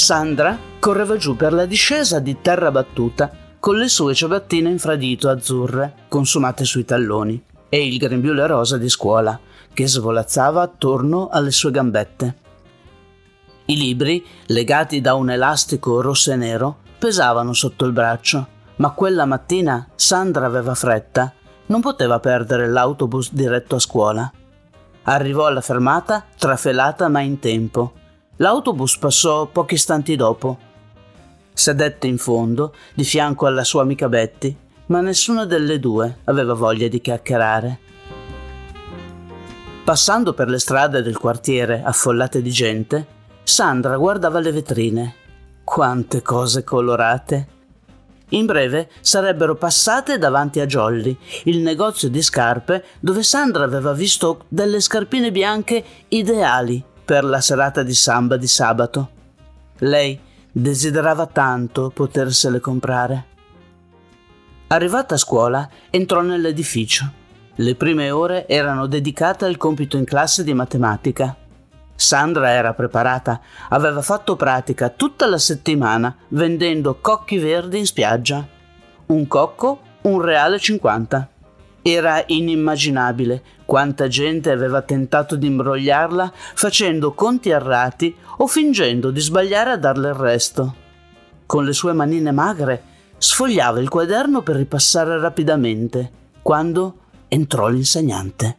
Sandra correva giù per la discesa di terra battuta con le sue ciabattine infradito azzurre consumate sui talloni e il grembiule rosa di scuola che svolazzava attorno alle sue gambette. I libri, legati da un elastico rosso e nero, pesavano sotto il braccio, ma quella mattina Sandra aveva fretta, non poteva perdere l'autobus diretto a scuola. Arrivò alla fermata trafelata ma in tempo. L'autobus passò pochi istanti dopo. Sedette in fondo, di fianco alla sua amica Betty, ma nessuna delle due aveva voglia di chiacchierare. Passando per le strade del quartiere affollate di gente, Sandra guardava le vetrine. Quante cose colorate! In breve sarebbero passate davanti a Jolly, il negozio di scarpe dove Sandra aveva visto delle scarpine bianche ideali per la serata di samba di sabato. Lei desiderava tanto potersele comprare. Arrivata a scuola, entrò nell'edificio. Le prime ore erano dedicate al compito in classe di matematica. Sandra era preparata, aveva fatto pratica tutta la settimana vendendo cocchi verdi in spiaggia. Un cocco, £1,50. Era inimmaginabile quanta gente aveva tentato di imbrogliarla facendo conti errati o fingendo di sbagliare a darle il resto. Con le sue manine magre sfogliava il quaderno per ripassare rapidamente, quando entrò l'insegnante.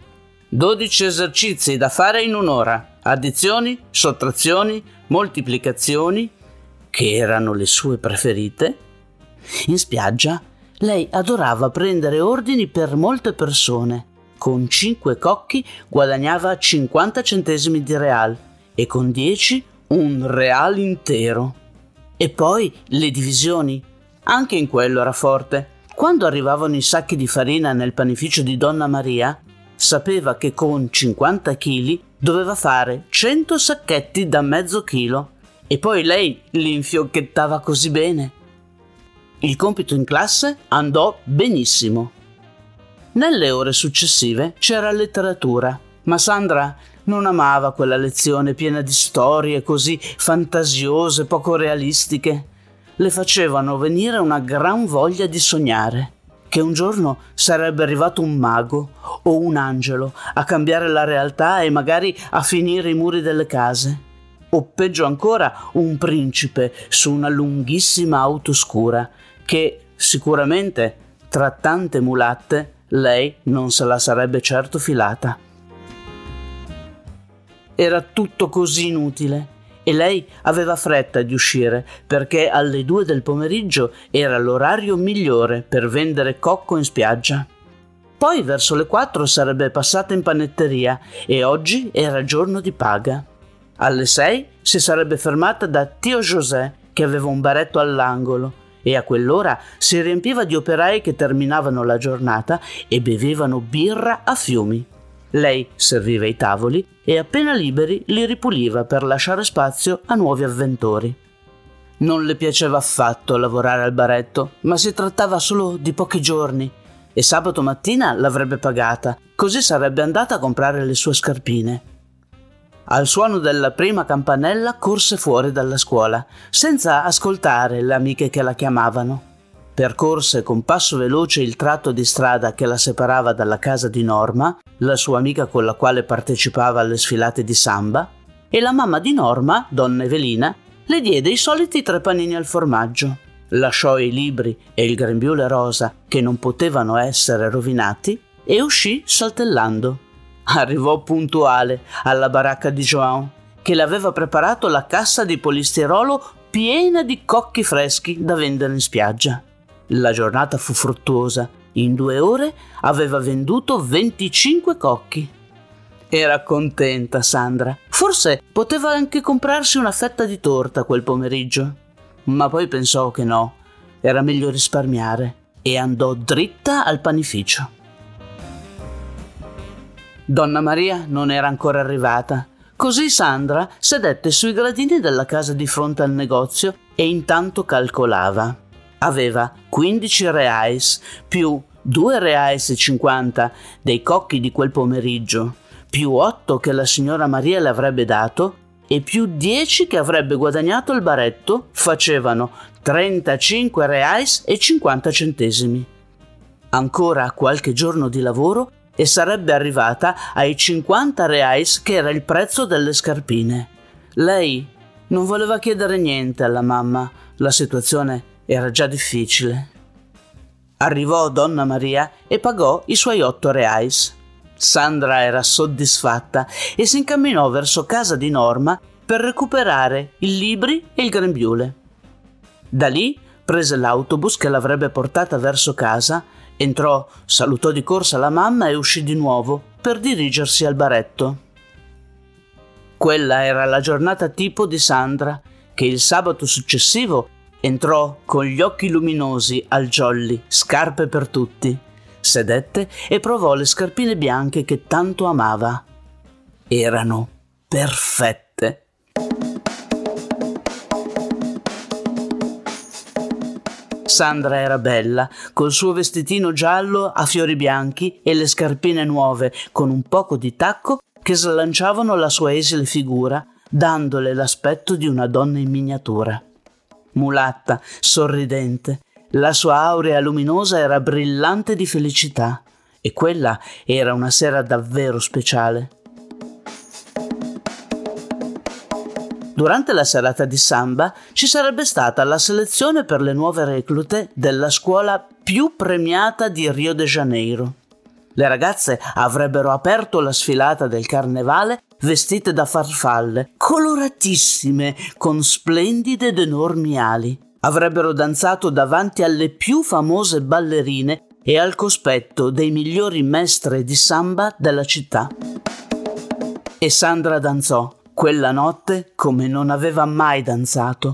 12 esercizi da fare in un'ora. Addizioni, sottrazioni, moltiplicazioni, che erano le sue preferite. In spiaggia lei adorava prendere ordini per molte persone. Con 5 cocchi guadagnava 50 centesimi di real e con 10 un real intero. E poi le divisioni. Anche in quello era forte. Quando arrivavano i sacchi di farina nel panificio di Donna Maria, sapeva che con 50 chili doveva fare 100 sacchetti da mezzo chilo e poi lei li infiocchettava così bene. Il compito in classe andò benissimo. Nelle ore successive c'era letteratura, ma Sandra non amava quella lezione piena di storie così fantasiose, poco realistiche. Le facevano venire una gran voglia di sognare, che un giorno sarebbe arrivato un mago o un angelo a cambiare la realtà e magari a finire i muri delle case. O peggio ancora, un principe su una lunghissima auto scura che sicuramente, tra tante mulatte, lei non se la sarebbe certo filata. Era tutto così inutile e lei aveva fretta di uscire perché alle 2 del pomeriggio era l'orario migliore per vendere cocco in spiaggia. Poi verso le 4 sarebbe passata in panetteria e oggi era giorno di paga. Alle 6 si sarebbe fermata da Tio José che aveva un baretto all'angolo e a quell'ora si riempiva di operai che terminavano la giornata e bevevano birra a fiumi. Lei serviva i tavoli e appena liberi li ripuliva per lasciare spazio a nuovi avventori. Non le piaceva affatto lavorare al baretto, ma si trattava solo di pochi giorni e sabato mattina l'avrebbe pagata, così sarebbe andata a comprare le sue scarpine. Al suono della prima campanella corse fuori dalla scuola, senza ascoltare le amiche che la chiamavano. Percorse con passo veloce il tratto di strada che la separava dalla casa di Norma, la sua amica con la quale partecipava alle sfilate di samba, e la mamma di Norma, donna Evelina, le diede i soliti 3 panini al formaggio. Lasciò i libri e il grembiule rosa che non potevano essere rovinati e uscì saltellando. Arrivò puntuale alla baracca di João, che le aveva preparato la cassa di polistirolo piena di cocchi freschi da vendere in spiaggia. La giornata fu fruttuosa. In 2 ore aveva venduto 25 cocchi. Era contenta Sandra. Forse poteva anche comprarsi una fetta di torta quel pomeriggio. Ma poi pensò che no, era meglio risparmiare e andò dritta al panificio. Donna Maria non era ancora arrivata. Così Sandra sedette sui gradini della casa di fronte al negozio e intanto calcolava. Aveva 15 reais più 2,50 reais dei cocchi di quel pomeriggio, più 8 che la signora Maria le avrebbe dato e più 10 che avrebbe guadagnato il baretto facevano 35 reais e 50 centesimi. Ancora qualche giorno di lavoro e sarebbe arrivata ai 50 reais che era il prezzo delle scarpine. Lei non voleva chiedere niente alla mamma, la situazione era già difficile. Arrivò Donna Maria e pagò i suoi 8 reais. Sandra era soddisfatta e si incamminò verso casa di Norma per recuperare i libri e il grembiule. Da lì prese l'autobus che l'avrebbe portata verso casa, entrò, salutò di corsa la mamma e uscì di nuovo per dirigersi al baretto. Quella era la giornata tipo di Sandra, che il sabato successivo entrò con gli occhi luminosi al Jolly, scarpe per tutti. Sedette e provò le scarpine bianche che tanto amava. Erano perfette. Sandra era bella, col suo vestitino giallo a fiori bianchi e le scarpine nuove, con un poco di tacco che slanciavano la sua esile figura, dandole l'aspetto di una donna in miniatura. Mulatta, sorridente, la sua aurea luminosa era brillante di felicità, e quella era una sera davvero speciale. Durante la serata di samba ci sarebbe stata la selezione per le nuove reclute della scuola più premiata di Rio de Janeiro. Le ragazze avrebbero aperto la sfilata del carnevale vestite da farfalle, coloratissime, con splendide ed enormi ali. Avrebbero danzato davanti alle più famose ballerine e al cospetto dei migliori maestre di samba della città. E Sandra danzò quella notte come non aveva mai danzato,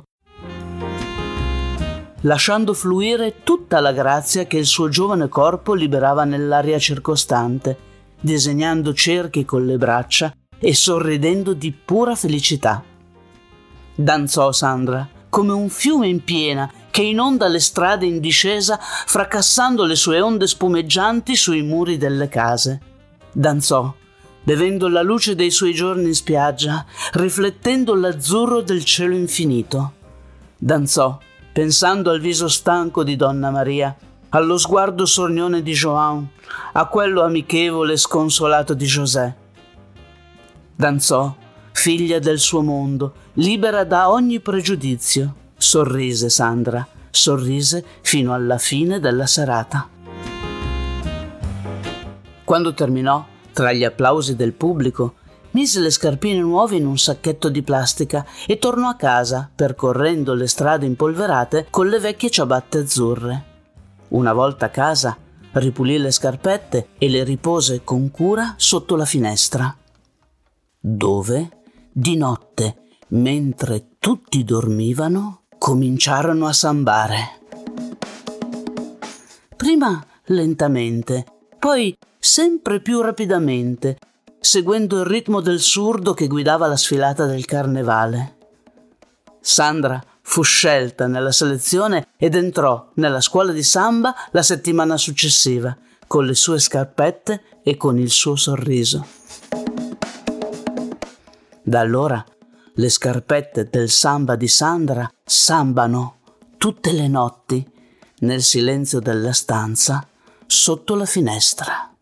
lasciando fluire tutta la grazia che il suo giovane corpo liberava nell'aria circostante, disegnando cerchi con le braccia e sorridendo di pura felicità. Danzò Sandra come un fiume in piena che inonda le strade in discesa, fracassando le sue onde spumeggianti sui muri delle case. Danzò bevendo la luce dei suoi giorni in spiaggia, riflettendo l'azzurro del cielo infinito. Danzò, pensando al viso stanco di Donna Maria, allo sguardo sornione di João, a quello amichevole e sconsolato di José. Danzò, figlia del suo mondo, libera da ogni pregiudizio. Sorrise Sandra, sorrise fino alla fine della serata. Quando terminò, tra gli applausi del pubblico, mise le scarpine nuove in un sacchetto di plastica e tornò a casa, percorrendo le strade impolverate con le vecchie ciabatte azzurre. Una volta a casa, ripulì le scarpette e le ripose con cura sotto la finestra, dove, di notte, mentre tutti dormivano, cominciarono a sambare. Prima lentamente, poi sempre più rapidamente, seguendo il ritmo del surdo che guidava la sfilata del carnevale. Sandra fu scelta nella selezione ed entrò nella scuola di samba la settimana successiva, con le sue scarpette e con il suo sorriso. Da allora le scarpette del samba di Sandra sambano tutte le notti nel silenzio della stanza sotto la finestra.